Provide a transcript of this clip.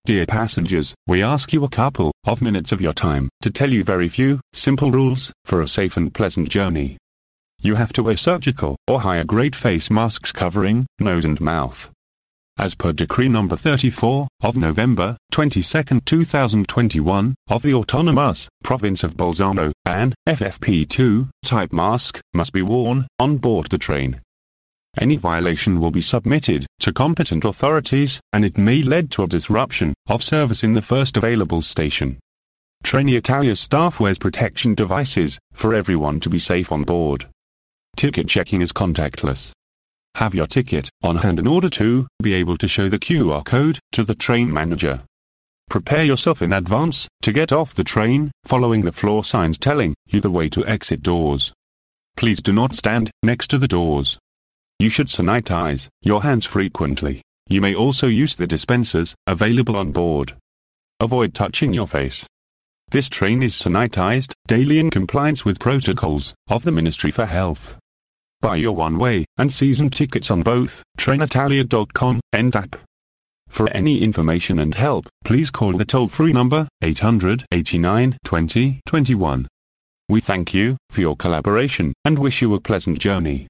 Dear passengers, we ask you a couple of minutes of your time to tell you very few, simple rules for a safe and pleasant journey. You have to wear surgical or higher grade face masks covering nose and mouth. As per Decree number 34 of November 22, 2021 of the Autonomous Province of Bolzano, an FFP2 type mask must be worn on board the train. Any violation will be submitted to competent authorities, and it may lead to a disruption of service in the first available station. Trenitalia staff wears protection devices for everyone to be safe on board. Ticket checking is contactless. Have your ticket on hand in order to be able to show the QR code to the train manager. Prepare yourself in advance to get off the train, following the floor signs telling you the way to exit doors. Please do not stand next to the doors. You should sanitize your hands frequently. You may also use the dispensers available on board. Avoid touching your face. This train is sanitized daily in compliance with protocols of the Ministry for Health. Buy your one-way and season tickets on both Trenitalia.com and app. For any information and help, please call the toll-free number 800 89 20 21. We thank you for your collaboration and wish you a pleasant journey.